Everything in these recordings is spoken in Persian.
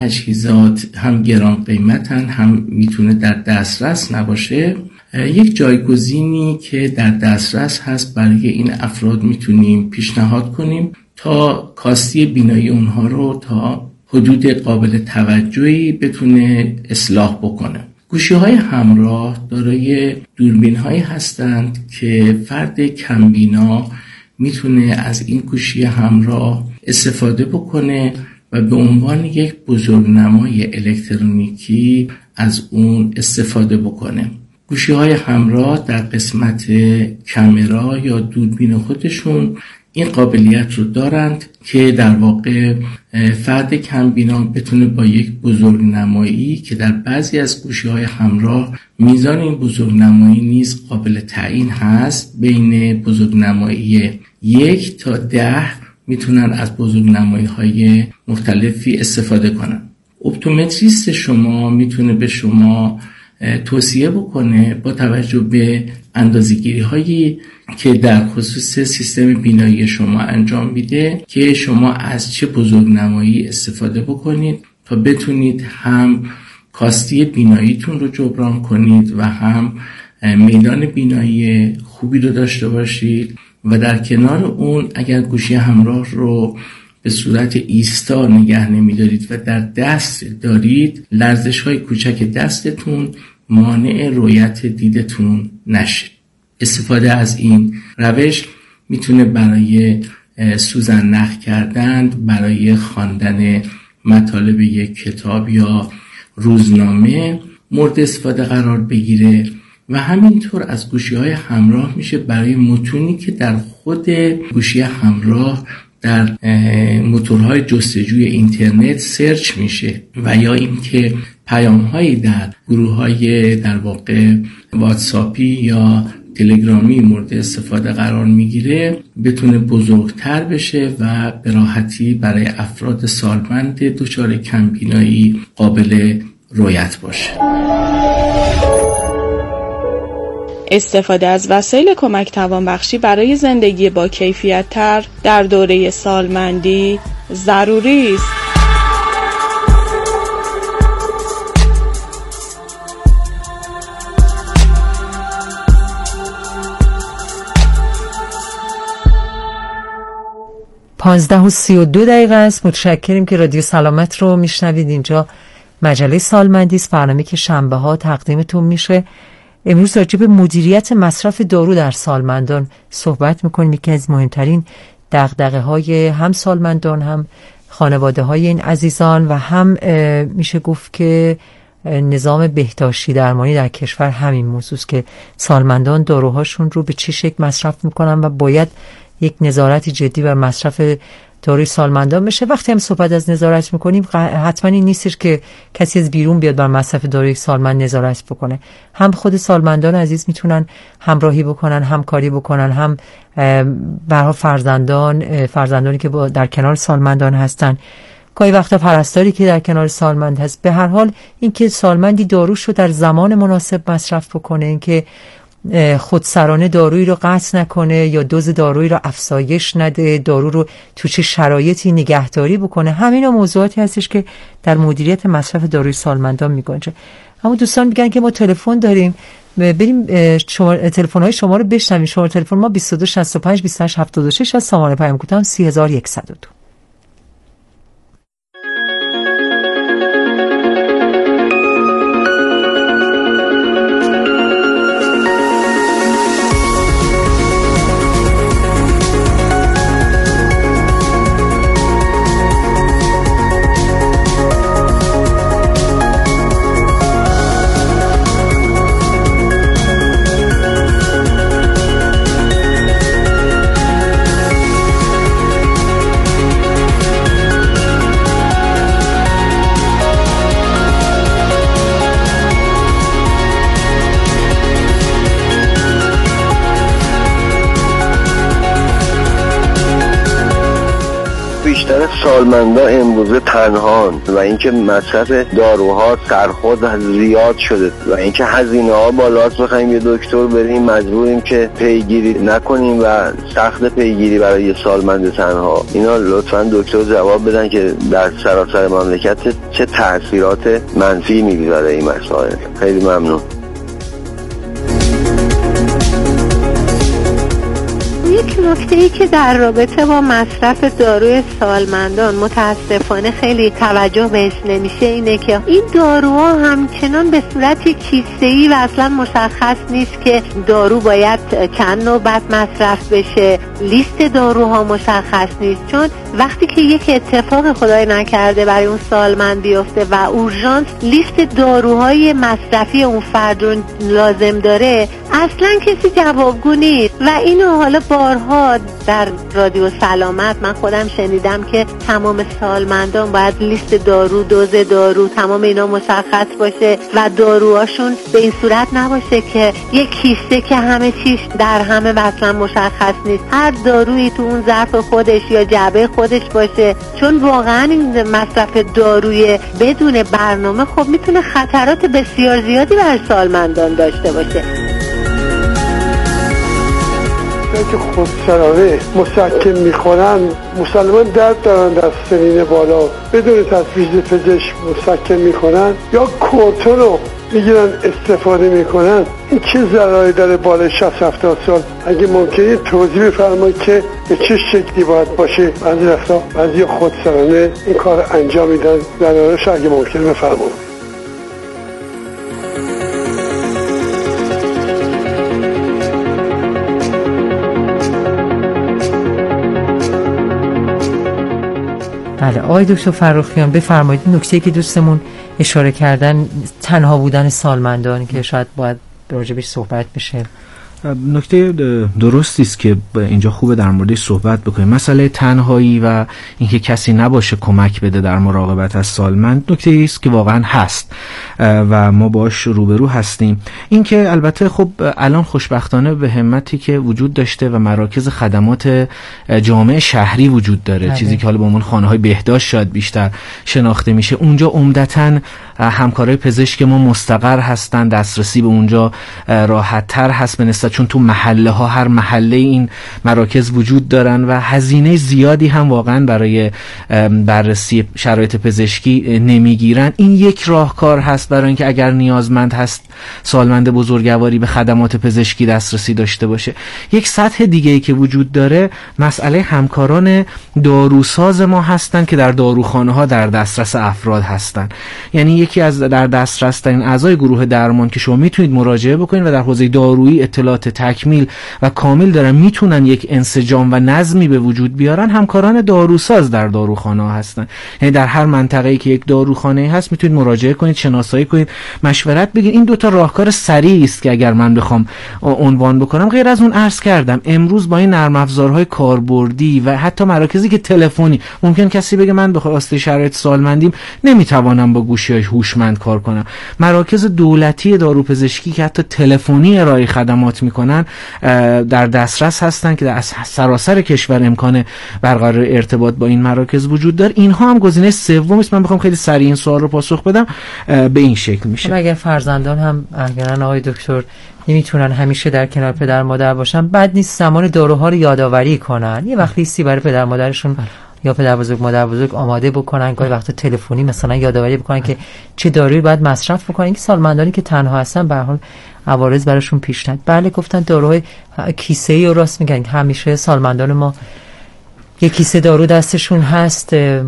تجهیزات هم گران قیمتن، هم میتونه در دسترس نباشه، یک جایگزینی که در دسترس هست برای این افراد میتونیم پیشنهاد کنیم تا کاستی بینایی اونها رو تا حدود قابل توجهی بتونه اصلاح بکنه. گوشی‌های همراه دارای دوربین‌هایی هستند که فرد کمبینا میتونه از این گوشی همراه استفاده بکنه و به عنوان یک بزرگنمای الکترونیکی از اون استفاده بکنه. گوشی‌های همراه در قسمت کامرا یا دوربین خودشون این قابلیت رو دارند که در واقع فرد کمبینا بتونه با یک بزرگنمایی که در بعضی از گوشی‌های همراه میزان این بزرگنمایی نیز قابل تعیین هست، بین بزرگنمایی 1 تا 10 میتونن از بزرگنمایی‌های مختلفی استفاده کنن. اپتومتریست شما میتونه به شما توصیه بکنه با توجه به اندازه‌گیری‌هایی که در خصوص سیستم بینایی شما انجام میده که شما از چه بزرگنمایی استفاده بکنید تا بتونید هم کاستی بیناییتون رو جبران کنید و هم میدان بینایی خوبی رو داشته باشید و در کنار اون اگر گوشی همراه رو به صورت ایستا نگه نمی‌دارید و در دست دارید، لرزش‌های کوچک دستتون مانع رؤیت دیدتون نشه. استفاده از این روش میتونه برای سوزن نخ کردن، برای خواندن مطالب یک کتاب یا روزنامه مورد استفاده قرار بگیره و همینطور از گوشی‌های همراه میشه برای متونی که در خود گوشی همراه در موتورهای جستجوی اینترنت سرچ میشه و یا اینکه پیام‌هایی در گروه‌های در واقع واتساپی یا تلگرامی مورد استفاده قرار میگیره بتونه بزرگتر بشه و به راحتی برای افراد سالمند دچار کمبینایی قابل رؤیت باشه. استفاده از وسایل کمک توانبخشی برای زندگی با کیفیت تر در دوره سالمندی ضروری است. پانزده و 32 دقیقه است. متشکریم که رادیو سلامت رو میشنوید. اینجا مجله سالمندی است، برنامه که شنبه ها تقدیمتون میشه. امروز راجع به مدیریت مصرف دارو در سالمندان صحبت میکنیم. یکی از مهمترین دغدغه های هم سالمندان، هم خانواده های این عزیزان و هم میشه گفت که نظام بهداشتی درمانی در کشور همین موضوع است که سالمندان داروهاشون رو به چه شکل مصرف میکنن و باید یک نظارت جدی بر مصرف داروی سالمندان بشه. وقتی هم صحبت از نظارت میکنیم حتما این نیستش که کسی از بیرون بیاد بر مصرف داروی سالمند نظارت بکنه. هم خود سالمندان عزیز میتونن همراهی بکنن، همکاری بکنن، هم برای فرزندانی که در کنار سالمندان هستن، گاهی وقتا پرستاری که در کنار سالمند هست. به هر حال اینکه سالمندی داروش رو در زمان مناسب مصرف بکنه، اینکه خودسرانه دارویی رو قطع نکنه یا دوز دارویی رو افزایش نده، دارو رو تو چه شرایطی نگهداری بکنه، همینا موضوعاتی هستش که در مدیریت مصرف داروی سالمندان میگنجه. اما دوستان میگن که ما تلفن داریم، بریم تلفن‌های شما رو بشنویم. شماره تلفن ما 22 65 28 76 است، شماره پیام کوتاه 3102. سالمندا امروزه تنهان و اینکه مصرف داروها سرخود زیاد شده و اینکه هزینه ها بالاست، بخوایم یه دکتر بریم مجبوریم که پیگیری نکنیم و سخت پیگیری برای یه سالمند تنها. اینا لطفاً دکتر جواب بدن که در سراسر مملکت چه تأثیرات منفی میگذاره این مسائل. خیلی ممنون. یک نکته‌ای که در رابطه با مصرف داروی سالمندان متاسفانه خیلی توجه بهش نمیشه اینه که این داروها همچنان به صورت کیسه‌ای و اصلا مشخص نیست که دارو باید چند نوبت مصرف بشه. لیست داروها مشخص نیست، چون وقتی که یک اتفاق خدای نکرده برای اون سالمند بیفته و اورژانس لیست داروهای مصرفی اون فرد رو لازم داره، اصلا کسی جوابگو نیست. و اینو حالا بارها در رادیو سلامت من خودم شنیدم که تمام سالمندان باید لیست دارو، دوز دارو، تمام اینا مشخص باشه و داروهاشون به این صورت نباشه که یک کیسه که همه چیش در همه اصلا مشخص نیست. هر دارویی تو اون ظرف خودش یا جعبه خودش باشه، چون واقعا این مصرف داروی بدون برنامه خب میتونه خطرات بسیار زیادی بر سالمندان داشته باشه. که خودسرانه مسکن میخورن، مسلمان درد دارن در سنین بالا، بدون تجویز پزشک مسکن میخورن یا کورتون رو میگیرن استفاده میکنن، این چه ضرری داره بالای 60-70 سال؟ اگه ممکنه توضیح بفرمایید که به چه شکلی باید باشه؟ بعضی وقتا بعضی خودسرانه این کار انجام میدن، ضررش اگه ممکنه بفرمایید. بله آقای دکتر فرخیان بفرمایید. نکته‌ای که دوستمون اشاره کردن تنها بودن سالمندان که شاید باید راجبش صحبت بشه. نکته درستی است که اینجا خوبه در موردش صحبت بکنیم. مسئله تنهایی و اینکه کسی نباشه کمک بده در مراقبت از سالمند نکته‌ای است که واقعا هست و ما باهاش روبرو هستیم. اینکه البته خب الان خوشبختانه به همتی که وجود داشته و مراکز خدمات جامعه شهری وجود داره، چیزی که حالا به عنوان خانه‌های بهداشت شاید بیشتر شناخته میشه. اونجا عمدتاً همکارای پزشک ما مستقر هستن، دسترسی به اونجا راحت‌تر هست به نسبت، چون تو محله ها هر محله این مراکز وجود دارن و هزینه زیادی هم واقعا برای بررسی شرایط پزشکی نمیگیرن. این یک راهکار هست برای اینکه اگر نیازمند هست سالمند بزرگواری به خدمات پزشکی دسترسی داشته باشه. یک سطح دیگه ای که وجود داره مسئله همکاران داروساز ما هستن که در داروخانه ها در دسترس افراد هستن. یعنی یکی از در دسترس ترین اعضای گروه درمان که شما میتونید مراجعه بکنید و در حوزه دارویی اطلاعات تکمیل و کامل دارن، میتونن یک انسجام و نظمی به وجود بیارن، همکاران داروساز در داروخانه ها هستن. یعنی در هر منطقه‌ای که یک داروخانه هست میتونید مراجعه کنید، شناسایی کنید، مشورت بگیرید. این دو تا راهکار سریع است که اگر من بخوام عنوان بکنم. غیر از اون عرض کردم امروز با این نرم افزارهای کاربردی و حتی مراکزی که تلفنی، ممکن کسی بگه من به خاطر شرایط سالمندیم نمیتوانم با گوشی‌های هوشمند کار کنم. مراکز دولتی داروپزشکی که حتی تلفنی ارائه خدمات میکنن در دسترس هستن که در سراسر کشور امکان برقرار ارتباط با این مراکز وجود داره. اینها هم گزینه سوم است. من بخوام خیلی سریع این سوال رو پاسخ بدم به این شکل میشه. اگر فرزندان هم احیانا آقای دکتر نمیتونن همیشه در کنار پدر مادر باشن، بد نیست زمان داروها رو یادآوری کنن، یه وقت لیستی برای پدر مادرشون یا پدر بزرگ مادر بزرگ آماده بکنن، گاهی وقتا تلفنی مثلا یادآوری بکنن که چه دارویی باید مصرف بکنن. این سالمندانی که تنها هستن به هر حال عوارض براشون پیش نیاد. بله گفتن داروهای کیسه‌ای رو راست میگن، همیشه سالمندان ما یک کیسه دارو دستشون هست.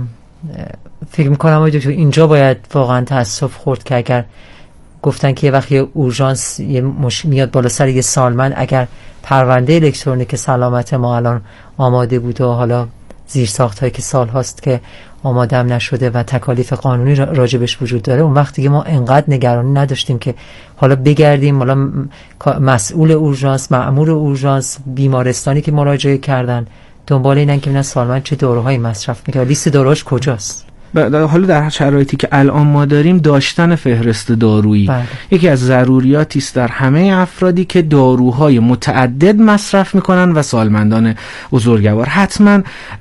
فکر میکنم اینجا باید واقعا تأسف خورد که اگر گفتن که یه وقت یه اورژانس میاد بالا سر یه سالمند، اگر پرونده الکترونیک سلامت ما الان آماده بود و حالا زیرساخت‌هایی که سال هاست که آمادم نشده و تکالیف قانونی راجبش وجود داره، اون وقت دیگه ما انقدر نگرانی نداشتیم که حالا بگردیم حالا مسئول اورژانس، مأمور اورژانس، بیمارستانی که مراجعه کردن دنبال اینن که ببینن سالمند چه داروهایی مصرف میکنه، لیست داروهاش کجاست. حالا در شرایطی که الان ما داریم داشتن فهرست دارویی یکی از ضروریاتی است در همه افرادی که داروهای متعدد مصرف میکنن و سالمندان بزرگوار. حتما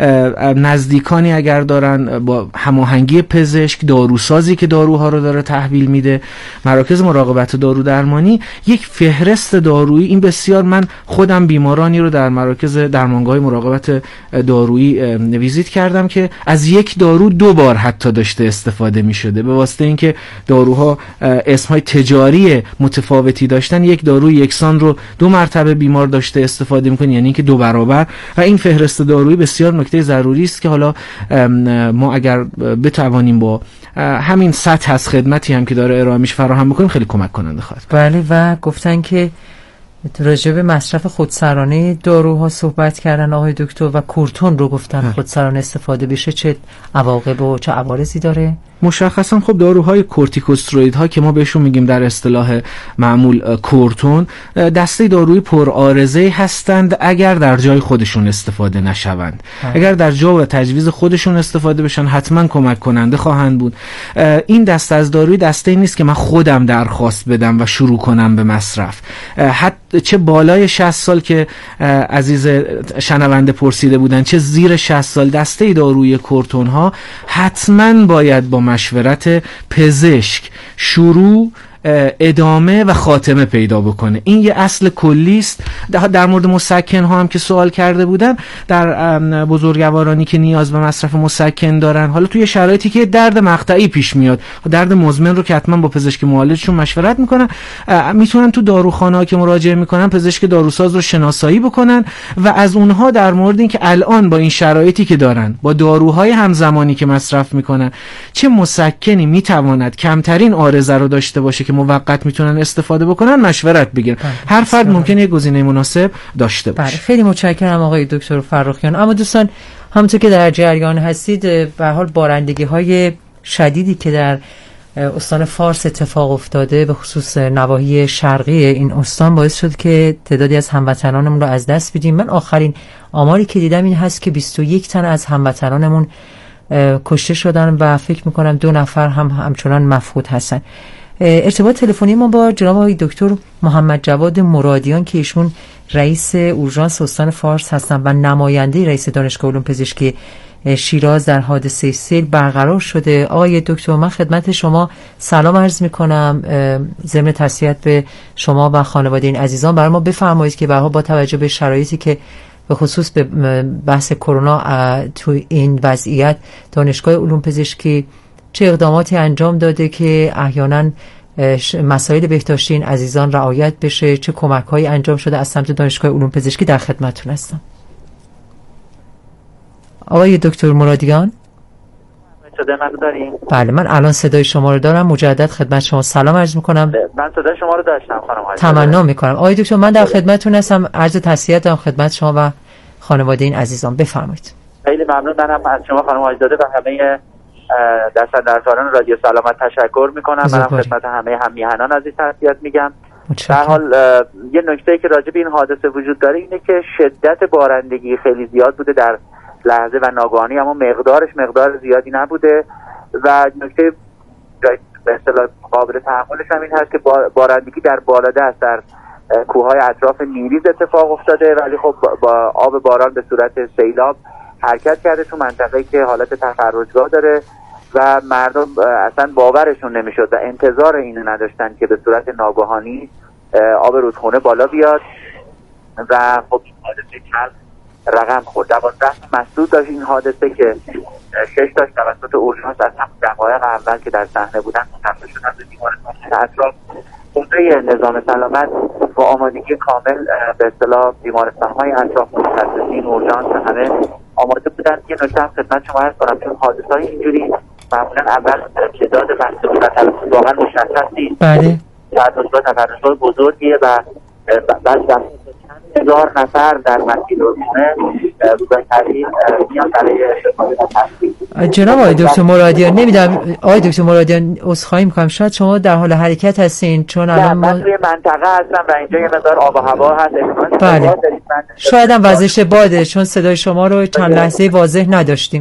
نزدیکانی اگر دارن با هماهنگی پزشک، داروسازی که داروها رو داره تحویل میده، مراکز مراقبت دارو درمانی، یک فهرست دارویی. این بسیار، من خودم بیمارانی رو در مراکز درمانگاه مراقبت دارویی ویزیت کردم که از یک دارو 2 بار حتی داشته استفاده می شده به واسطه اینکه داروها اسمهای تجاری متفاوتی داشتن. یک دارو یکسان رو 2 مرتبه بیمار داشته استفاده میکنه، یعنی اینکه 2 برابر. و این فهرست دارویی بسیار نکته ضروری است که حالا ما اگر بتوانیم با همین سطح از خدمتی هم که داره ارائه میشه فراهم بکنیم خیلی کمک کننده خواهد. بله، و گفتن که راجع به مصرف خودسرانه داروها صحبت کردن آقای دکتر و کورتون رو گفتن خودسرانه استفاده بشه چه عواقب و چه عوارضی داره؟ مشخصا خب داروهای کورتیکوستروئیدها که ما بهشون میگیم در اصطلاح معمول کورتون، دسته دارویی پرعارضه هستند اگر در جای خودشون استفاده نشوند. اگر در جا و تجویز خودشون استفاده بشن حتما کمک کننده خواهند بود. این دسته از دارویی دسته نیست که من خودم درخواست بدم و شروع کنم به مصرف. حتی چه بالای 60 سال که عزیز شنونده پرسیده بودن، چه زیر 60 سال، دسته دارویی کورتون ها حتما باید با مشورت پزشک شروع، ادامه و خاتمه پیدا بکنه. این یه اصل کلی است. در مورد مسکن ها هم که سوال کرده بودن، در بزرگوارانی که نیاز به مصرف مسکن دارن، حالا توی شرایطی که درد مقطعی پیش میاد، درد مزمن رو که حتما با پزشک معالجشون مشورت میکنن، میتونن تو داروخانه ها که مراجعه میکنن پزشک داروساز رو شناسایی بکنن و از اونها در مورد این که الان با این شرایطی که دارن، با داروهای همزمانی که مصرف میکنن، چه مسکنی میتواند کمترین عارضه رو داشته باشه که موقت میتونن استفاده بکنن مشورت بگیرن. هر فرد ممکنه یک گزینه مناسب داشته باشه. خیلی متشکرم آقای دکتر فرخیان. اما دوستان، همونطور که در جریان هستید، به حال بارندگی های شدیدی که در استان فارس اتفاق افتاده، به خصوص نواحی شرقی این استان، باعث شد که تعدادی از هموطنانمون رو از دست بدیم. من آخرین آماری که دیدم این هست که 21 تن از هموطنانمون کشته شدن و فکر میکنم 2 نفر هم همچنان مفقود هستن. ارتباط تلفنی ما با جناب آقای دکتر محمد جواد مرادیان که ایشون رئیس اورژانس استان فارس هستن و نماینده رئیس دانشگاه علوم پزشکی شیراز در حادثه سیل برقرار شده. آقای دکتر، من خدمت شما سلام عرض میکنم. ضمن تسلیت به شما و خانواده این عزیزان برای ما بفرمایید که با توجه به شرایطی که به خصوص به بحث کرونا تو این وضعیت دانشگاه علوم پزشکی چه اقداماتی انجام داده که احیانا مسائل بهداشتی این عزیزان رعایت بشه، چه کمک‌هایی انجام شده از سمت دانشگاه علوم پزشکی؟ در خدمتتون هستم. آقای دکتر مرادیان، صدای من دارین؟ بله، من الان صدای شما رو دارم. مجدد خدمت شما سلام عرض می‌کنم. من صدای شما رو داشتم خانم. تمنا می‌کنم. آقای دکتر، من در خدمتتون هستم. عرض تسلیت دارم خدمت شما و خانواده این عزیزان. بفرمایید. خیلی ممنون. منم از شما خانم آقایزاده و همه دستاندرکاران رادیو سلامت تشکر میکنم. منم خدمت همه همیهنان عزیز تسلیت میگم. در حال یه نکته که راجع به این حادثه وجود داره اینه که شدت بارندگی خیلی زیاد بوده در لحظه و ناگهانی، اما مقدار زیادی نبوده و نکته به اصطلاح قابل تحملش هم این هست که بارندگی در بالادست در کوههای اطراف نیریز اتفاق افتاده، ولی خب با آب باران به صورت سیلاب حرکت کرده تو منطقه‌ای که حالت تفرجگاه داره و مردم اصلا باورشون نمیشد و انتظار اینو نداشتن که به صورت ناگهانی آب رودخونه بالا بیاد و خب این حادثه کل رقم خورد. 12 مسئول داشت این حادثه که 6 تاش توسط اورژانس از هم دقایق اول که در صحنه بودن منتقل شدن به بیمارستان اطراف. قوه نظام سلامت با آمادگی کامل به اصطلاح بیمارستان‌های اطراف، متخصصین، اورژانس همه آماده بودن. یه نکته هم خدمت شما عرض کنم، چون حادثه‌های اینجوری معمولا اول تعداد بسته و تلفات واقعا مشخص نیست. بله. تفرجگاه بزرگیه و بعد چند هزار نفر در مسیر رودخونه روزای تعطیل میان برای استفاده از تفریح. جناب آقای دکتر مرادیان، نمیدونم آقای دکتر مرادیان عذرخواهی میکنم، شاید شما در حال حرکت هستین، چون الان من توی منطقه هستم و اینجا یه مقدار آب و هوا هست. بله. شاید هم وزش باده، چون صدای شما رو چند لحظه واضح نداشتیم.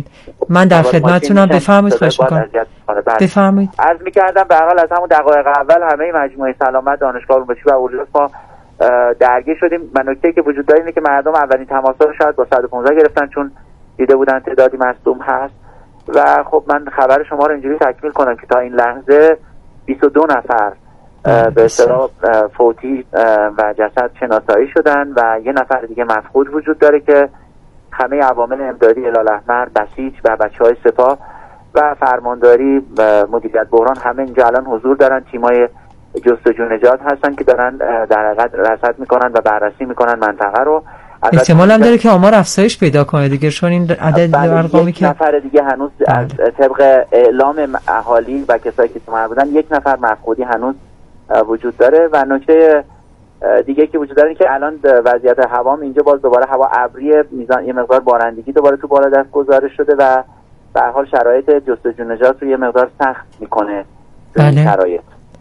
من در خدمتتونم، بفرمایید. خواهش می‌کنم. بفرمایید. عرض می‌کردم به هر حال از همون دقایق اول همه مجموعه سلامت دانشگاه علوم بهداشتی و اورژانس ما درگیر شدیم. و نکته‌ای که وجود داره اینه که مردم اولین تماس‌ها رو شاید با 115 گرفتن چون دیده بودن تعدادی مصدوم هست. و خب من خبر شما رو اینجوری تکمیل کنم که تا این لحظه 22 نفر به اصطلاح فوتی و جسد شناسایی شدن و یه نفر دیگه مفقود وجود داره که همه عوامل امدادی هلال‌احمر، بسیج و بچه‌های سپاه و فرمانداری و مدیریت بحران همه اینجا الان حضور دارن. تیمای جستجو نجات هستن که دارن در حقیقت رصد میکنن و بررسی میکنن منطقه رو. احتمال هم داره که آمار افزایش پیدا کنه دیگه، چون این عدد ارقامی که نفر دیگه هنوز از طبق اعلام اهالی و کسایی که تو بودن یک نفر مفقودی هنوز وجود داره. و نکته دیگه که وجود داره این که الان وضعیت هوا اینجا باز دوباره هوا ابریه، میزان یه مقدار بارندگی دوباره تو بالا دست گذارش شده و به هر حال شرایط جستجو نجات رو یه مقدار سخت میکنه. بله. شرایط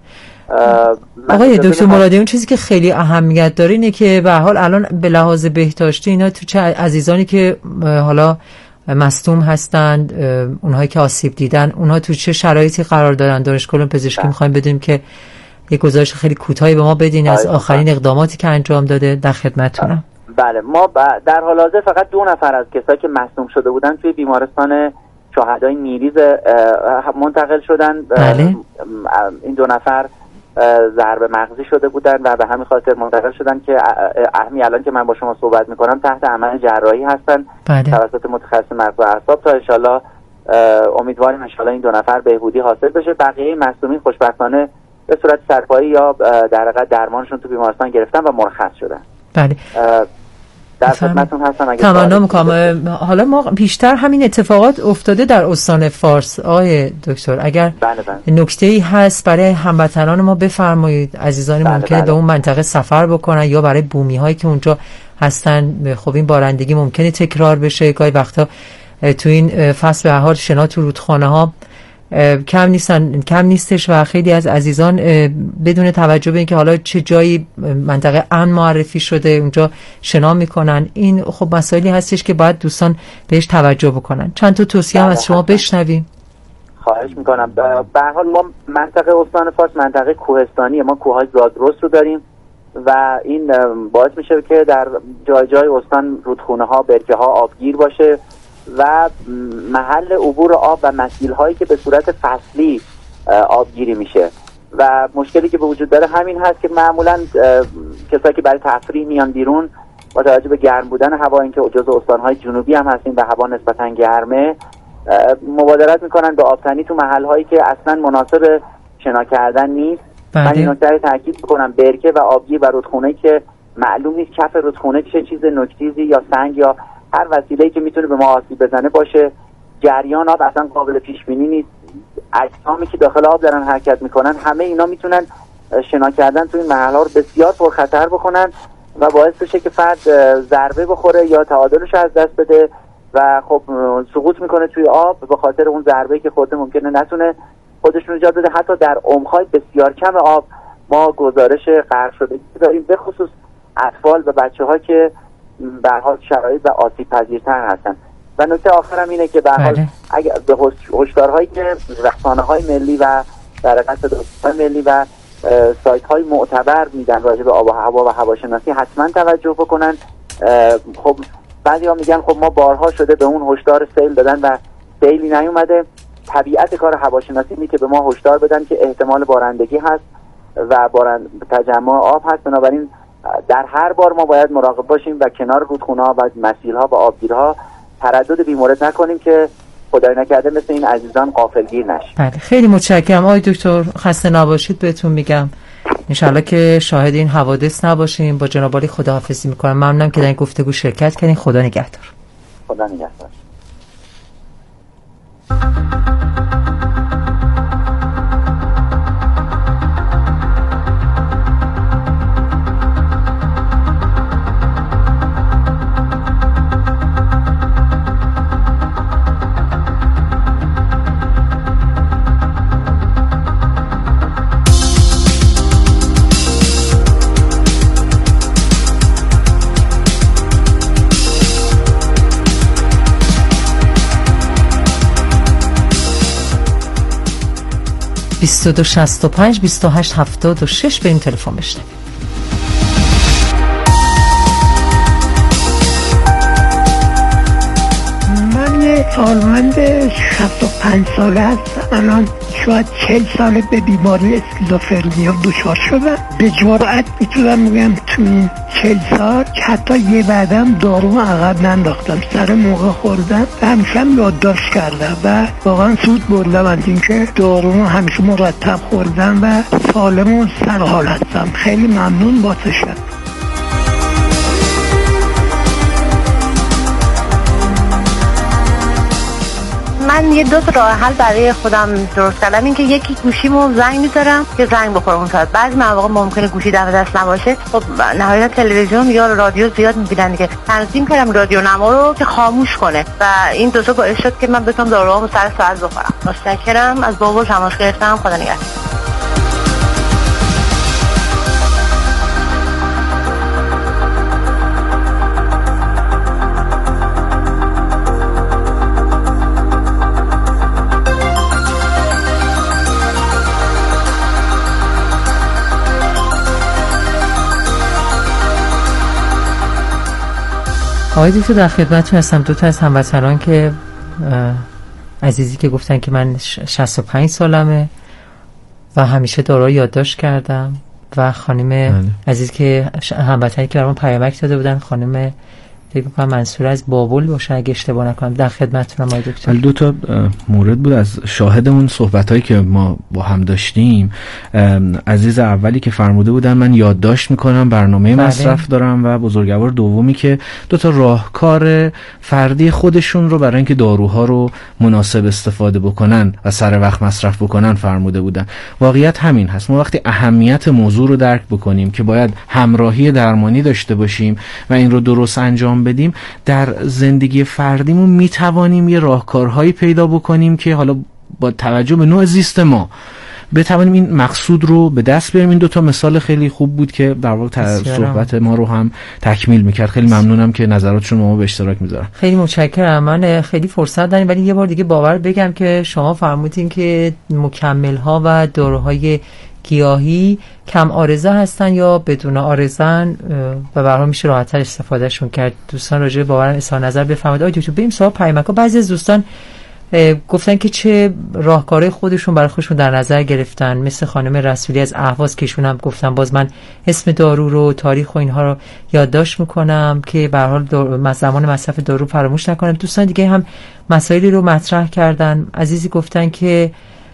آقای دکتر مرادی، اون چیزی که خیلی اهمیت داره اینه که به هر حال الان به لحاظ بهداشتی اینا تو چه عزیزانی که حالا مصدوم هستند، اونهایی که آسیب دیدن، اونها تو چه شرایطی قرار دارن؟ دانشگاه علوم پزشکی می‌خوایم بدونیم که یک گزارش خیلی کوتاهی به ما بدین از آخرین اقداماتی که انجام داده. در خدمتتونم. بله، ما در حال حاضر فقط 2 نفر از کسایی که مصدوم شده بودن توی بیمارستان شهدای نیریز منتقل شدن. بله. این 2 نفر ضربه مغزی شده بودن و به همین خاطر منتقل شدن که الان که من با شما صحبت میکنم تحت عمل جراحی هستن. بله. توسط متخصص مغز و اعصاب تا انشالله امیدواریم انشالله این 2 نفر بهبودی حاصل بشه. بقیه مصدومین خوشبختانه به صورت سرپایی یا در واقع درمانشون تو بیمارستان گرفتن و مرخص شدن. بله. در خدمتتون هستم. اگه تمنا میکنم. حالا ما بیشتر همین اتفاقات افتاده در استان فارس آقای دکتر، اگر نکته‌ای هست برای هموطنان ما بفرمایید. عزیزانی ممکنه به اون منطقه سفر بکنن یا برای بومی هایی که اونجا هستن، خب این بارندگی ممکنه تکرار بشه. گاهی وقتا تو این فصل به هر حال شنا تو رودخانه ها کم نیستش و خیلی از عزیزان بدون توجه به اینکه حالا چه جایی منطقه امن معرفی شده اونجا شنا میکنن. این خب مسائلی هستش که باید دوستان بهش توجه بکنن. چند تا توصیه هم از شما بشنویم. خواهش میکنم. به هر حال ما منطقه استان فارس منطقه کوهستانیه، ما کوههای زادرس رو داریم و این باعث میشه که در جای جای استان رودخونه ها، برکه ها آبگیر باشه و محل عبور آب و مسیل هایی که به صورت فصلی آبگیری میشه. و مشکلی که به وجود داره همین هست که معمولا کسایی که برای تفریح میان بیرون با توجه به گرم بودن هوا، اینکه جزء استانهای جنوبی هم هستیم و هوا نسبتا گرمه، مبادرت میکنن به آبتنی تو محل هایی که اصلا مناسب شنا کردن نیست. من این نکته رو تاکید میکنم، برکه و آبگیر و رودخونه که معلوم نیست کف رودخونه چه چیز نوک‌تیزی یا سنگ یا هر وسیله‌ای که میتونه به ما آسیب بزنه باشه. جریان آب اصلا قابل پیش بینی نیست. اجسامی که داخل آب دارن حرکت میکنن همه اینا میتونن شنا کردن تو این محل‌ها رو بسیار پرخطر بکنن و باعث بشه که فرد ضربه بخوره یا تعادلش از دست بده و خب سقوط میکنه توی آب به خاطر اون ضربه‌ای که خودش ممکنه نتونه خودش رو نجات بده. حتی در عمق‌های بسیار کم آب ما گزارش غرق شده داریم، به خصوص اطفال و بچه‌ها که به هر حال شرایط و آسیب پذیرتر هستن. و نکته آخرم اینه که به هر حال اگر به هشدارهایی که رسانه‌های ملی و در حقیقت صداهای ملی و سایت‌های معتبر میدن راجع به آب و هوا و هواشناسی حتما توجه بکنن. خب بعضیا میگن خب ما بارها شده به اون هشدار سیل دادن و سیلی نیومده. طبیعت کار هواشناسی اینه که به ما هشدار بدن که احتمال بارندگی هست و تجمع آب هست، بنابراین در هر بار ما باید مراقب باشیم و کنار رودخونه‌ها و مسیرها و آبگیرها تردد بی‌مورد نکنیم که خدای نکرده مثل این عزیزان غافلگیر نشیم. بله، خیلی متشکرم آقای دکتر، خسته نباشید بهتون میگم. انشالله که شاهد این حوادث نباشیم. با جناب عالی خداحافظی میکنم. ممنونم که در این گفتگو شرکت کردین. خدا نگهدار. خدا نگهدار. 2265 2876 به این تلفن بشنویم. من یه سالمند 65 ساله هستم. الان شاید 40 ساله به بیماری اسکیزوفرنیا دچار شدم. به جرئت میتونم بگم تو این 40 سال حتی یه بعدم دارو عقب ننداختم، سر موقع خوردم و همیشه هم یادداشت کردم و واقعا سود بردم از اینکه دارو همیشه مرتب خوردم و سالم و سرحال هستم. خیلی ممنون باتشم. من یه دو تا راه حل برای خودم درست کردم. این که یکی گوشیمو زنگ میذارم که زنگ بخوره اون ساعت. بعضی مواقع ممکنه گوشی دم دست نباشه، خب نهایتا تلویزیون یا رادیو زیاد میبینن دیگه. تنظیم کردم رادیو نما رو که خاموش کنه و این دو تا باعث شد که من بتونم داروهامو سر ساعت بخورم. متشکرم. از بابا تماس گرفتم. خدا نگهدار. آقای دکتر در خدمتتون هستم. دو تا از هموطنان که عزیزی که گفتن که من 65 سالمه و همیشه دارو یادداشت کردم و خانم عزیز که هموطنی که برام پیامک داده بودن، خانم فکر می‌کنم منصور از بابل باشه اگه اشتباه نکنم. در خدمتتونم آقای دکتر. دو تا مورد بود از شاهدمون صحبتایی که ما با هم داشتیم. عزیز اولی که فرموده بودن من یادداشت میکنم، برنامه مصرف دارم، و بزرگوار دومی که دو تا راهکار فردی خودشون رو برای اینکه داروها رو مناسب استفاده بکنن و سر وقت مصرف بکنن فرموده بودن. واقعیت همین هست. ما وقتی اهمیت موضوع رو درک بکنیم که باید همراهی درمانی داشته باشیم و این رو درست انجام بدیم، در زندگی فردیمون میتوانیم یه راهکارهایی پیدا بکنیم که حالا با توجه به نوع زیست ما بتوانیم این مقصود رو به دست بیاریم. این دوتا مثال خیلی خوب بود که در واقع صحبت ما رو هم تکمیل میکرد. خیلی ممنونم که نظراتشون ما به اشتراک میذارم. خیلی متشکرم. من خیلی فرصت داریم ولی یه بار دیگه باور بگم که شما فرمودین که مکمل ها و داروهای گیاهی کم عارضه هستن یا بدون عارضن و به هر حال میشه راحت‌تر استفادهشون کرد. دوستان راجع به باورم اظهار نظر بفرمایید. آقای دکتر بریم سراغ پیامک‌ها. بعضی از دوستان گفتن که چه راهکارهای خودشون برای خودشون در نظر گرفتن، مثل خانم رسولی از اهواز که ایشون هم گفتن باز من اسم دارو رو، تاریخ و اینها رو یادداشت میکنم که به هر حال زمان مصرف دارو فراموش نکنم. دوستان دیگه هم مسائلی رو مطرح کردن. عزیزی گفتن که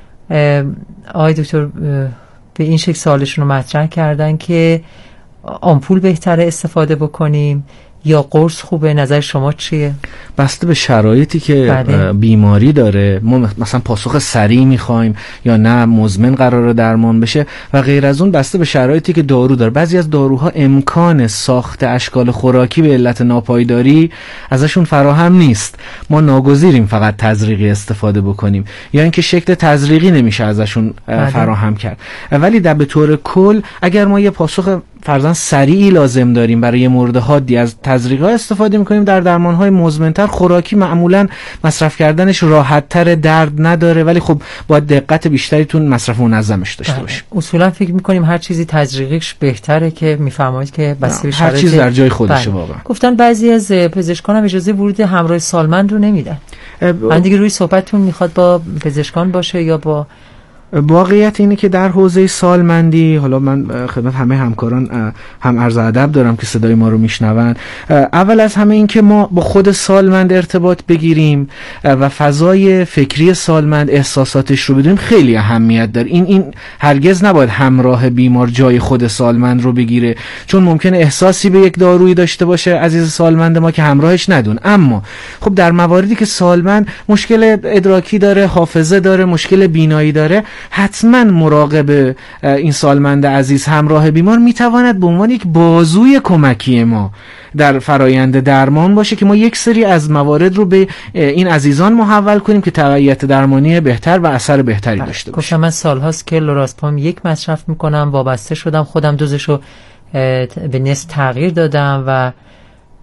آقای دکتر به این شکل سوالشون رو مطرح کردن که آمپول بهتره استفاده بکنیم یا قرص خوبه؟ نظر شما چیه؟ بسته به شرایطی که بیماری داره، ما مثلا پاسخ سریع میخوایم یا نه مزمن قراره درمان بشه و غیر از اون بسته به شرایطی که دارو داره. بعضی از داروها امکان ساخت اشکال خوراکی به علت ناپایداری ازشون فراهم نیست، ما ناگزیریم فقط تزریقی استفاده بکنیم، یا اینکه شکل تزریقی نمیشه ازشون فراهم کرد. ولی در به طور کل اگر ما یه پاسخ فرضاً سریعی لازم داریم برای مورد حادی از تزریق‌ها استفاده می‌کنیم. در درمان‌های مزمن‌تر خوراکی معمولاً مصرف کردنش راحت‌تر، درد نداره، ولی خب باید دقت بیشتری تون مصرف منظمش داشته باشیم. اصولاً فکر می‌کنیم هر چیزی تزریقیش بهتره که می‌فرمایید که بسته به شرایط هر چیز در جای خودشه. واقعا گفتن بعضی از پزشکان هم اجازه ورود همراه سالمند رو نمیدن. من دیگه روی صحبتتون میخواد با پزشکان باشه یا با واقعیت اینه که در حوزه سالمندی، حالا من خدمت همه همکاران هم عرض ادب دارم که صدای ما رو میشنون، اول از همه این که ما با خود سالمند ارتباط بگیریم و فضای فکری سالمند، احساساتش رو بدونیم خیلی اهمیت داره. این هرگز نباید همراه بیمار جای خود سالمند رو بگیره، چون ممکنه احساسی به یک دارویی داشته باشه عزیز سالمند ما که همراهش ندون. اما خب در مواردی که سالمند مشکل ادراکی داره، حافظه داره، مشکل بینایی داره، حتما مراقب این سالمند عزیز همراه بیمار میتواند به عنوان یک بازوی کمکی ما در فرایند درمان باشه که ما یک سری از موارد رو به این عزیزان محول کنیم که تبعیت درمانی بهتر و اثر بهتری داشته باشه. من سالهاست که لوراسپام یک مصرف میکنم، وابسته شدم، خودم دوزشو به نصف تغییر دادم و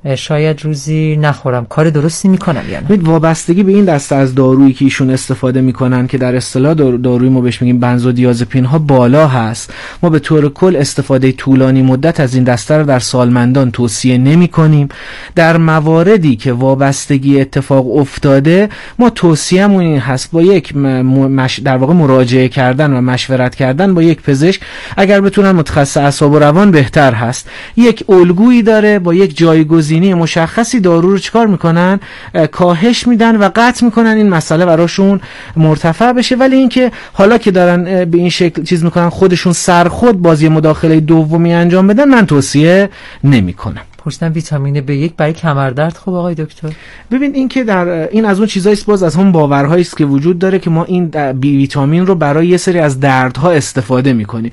شاید روزی نخورم، کار درستی میکنم یا نه؟ وابستگی به این دسته از دارویی که ایشون استفاده میکنن که در اصطلاح داروی ما بهش میگیم بنزودیازپین ها بالا هست، ما به طور کل استفاده طولانی مدت از این دسته رو در سالمندان توصیه نمیکنیم. در مواردی که وابستگی اتفاق افتاده ما توصیه‌مون این هست با یک در واقع مراجعه کردن و مشورت کردن با یک پزشک، اگر بتونن متخصص اعصاب و روان بهتر هست. یک الگویی داره، با یک جایگزینی مشخصی دارو رو چیکار میکنن؟ کاهش میدن و قطع میکنن این مسئله براشون مرتفع بشه. ولی اینکه حالا که دارن به این شکل چیز میکنن خودشون سرخود بازی مداخله دومی انجام بدن، من توصیه نمیکنم. پرسیدم ویتامین B1 برای کمردرد خوب آقای دکتر؟ ببین این که در این از اون چیزایی است، باز از هم باورهایی است که وجود داره که ما این بی ویتامین رو برای یه سری از دردها استفاده میکنیم.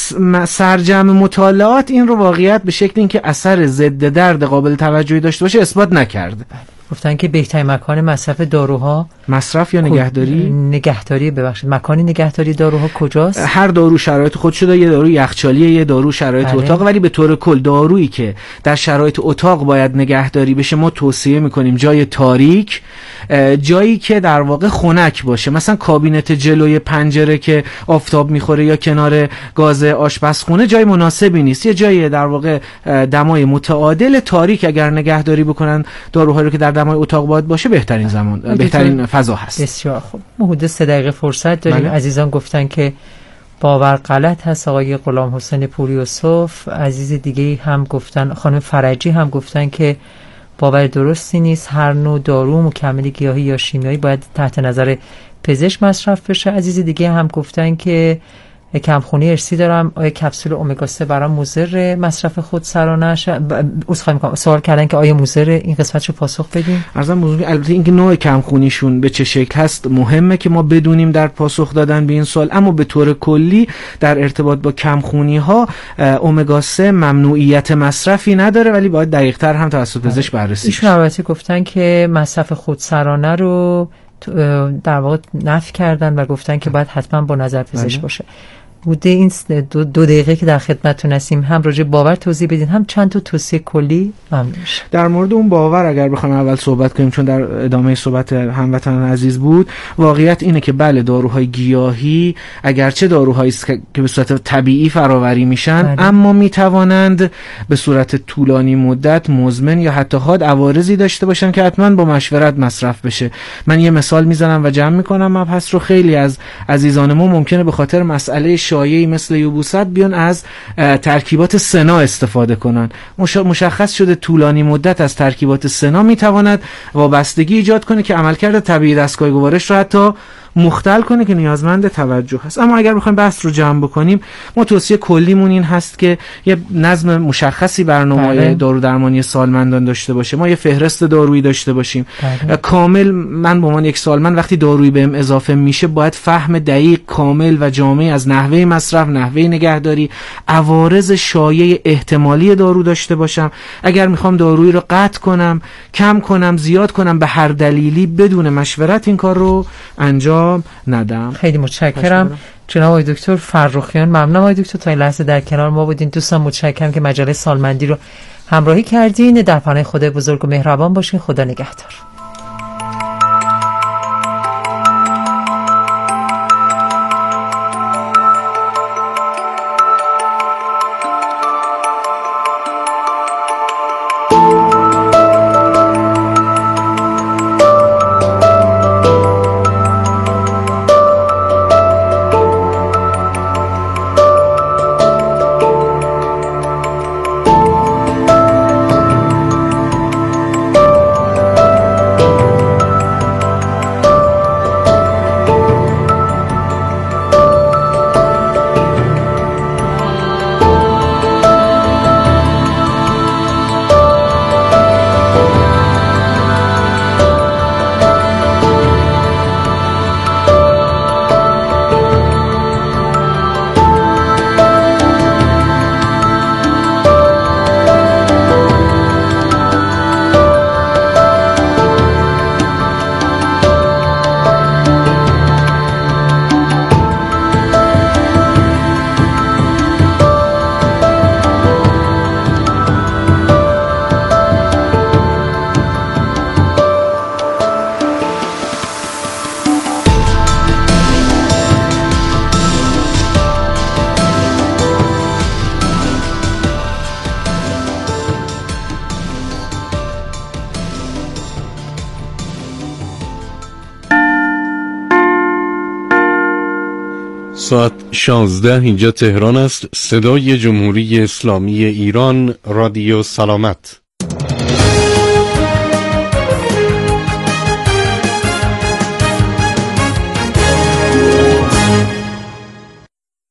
سرجم مطالعات این رو واقعیت به شکل اینکه اثر ضد درد قابل توجهی داشته باشه اثبات نکرده. گفتن که بهترین مکان مصرف داروها، مصرف یا نگهداری ببخشید، مکان نگهداری داروها کجاست؟ هر دارو شرایط خودش داره، یه دارو یخچالیه، یه دارو شرایط اتاق، ولی به طور کل دارویی که در شرایط اتاق باید نگهداری بشه ما توصیه میکنیم جای تاریک، جایی که در واقع خنک باشه، مثلا کابینت جلوی پنجره که آفتاب میخوره یا کنار گاز آشپزخونه جای مناسبی نیست. یه جای در واقع دمای متعادل تاریک اگر نگهداری بکنن داروهایی رو که در دمای اتاق باید باشه بهترین زمان، بهترین فضا هست. بسیار خوب. ما حدود 3 دقیقه فرصت داریم. عزیزان گفتن که باور غلط هست. آقای غلام حسین پوری یوسف، عزیز دیگه هم گفتن، خانم فرجی هم گفتن که باور درستی نیست، هر نوع دارو مکمل گیاهی یا شیمیایی باید تحت نظر پزشک مصرف بشه. عزیز دیگه هم گفتن که کمخونی ارثی دارم، آیا کپسول امگا 3 برام مضر مصرف خودسرانه سوال کردن که آیا مضر، این قسمتشو پاسخ بدیم. ارزم بزرگی البته اینکه نوع کمخونیشون به چه شکل هست مهمه که ما بدونیم در پاسخ دادن به این سوال، اما به طور کلی در ارتباط با کمخونی ها امگا 3 ممنوعیت مصرفی نداره، ولی باید دقیق تر هم توسط پزشک بررسی بشه. ایشون البته گفتن که مصرف خودسرانه رو در واقع نفی کردن و گفتن که باید حتما با نظر پزشک باشه. بوده این 2 دقیقه که در خدمتتون هستیم هم راجع باور توضیح بدین، هم چند تا توصیه کلی ممنون میشه. در مورد اون باور اگر بخوایم اول صحبت کنیم، چون در ادامه صحبت هموطنان عزیز بود، واقعیت اینه که بله داروهای گیاهی اگرچه داروهایی است که به صورت طبیعی فراوری میشن، اما میتوانند به صورت طولانی مدت مزمن یا حتی حاد عوارضی داشته باشن که حتما با مشورت مصرف بشه. من یه مثال میزنم و جمع میکنم مبحث رو. خیلی از عزیزان ما ممکنه به خاطر مسئله شایعی مثل یبوست بیان از ترکیبات سنا استفاده کنن. مشخص شده طولانی مدت از ترکیبات سنا میتواند وابستگی ایجاد کنه که عملکرد طبیعی دستگاه گوارش رو حتی مختل کنه که نیازمند توجه هست. اما اگر بخوایم بحث رو جمع بکنیم، ما توصیه کلیمون این هست که یه نظم مشخصی برنامه دارو درمانی سالمندان داشته باشه، ما یه فهرست دارویی داشته باشیم کامل. من به عنوان یک سالمند وقتی دارویی بهم اضافه میشه باید فهم دقیق، کامل و جامع از نحوه مصرف، نحوه نگهداری، عوارض شایع احتمالی دارو داشته باشم. اگر میخوام دارویی رو قطع کنم، کم کنم، زیاد کنم، به هر دلیلی بدون مشورت این کار رو انجام ندم. خیلی متشکرم جناب آقای دکتر فرخیان. ممنونم آقای دکتر تا این لحظه در کنار ما بودین. دوستان متشکرم که مجله سالمندی رو همراهی کردین. در پناه خدای بزرگ و مهربان باشین. خدا نگهدار. ساعت 16 اینجا تهران است. صدای جمهوری اسلامی ایران، رادیو سلامت.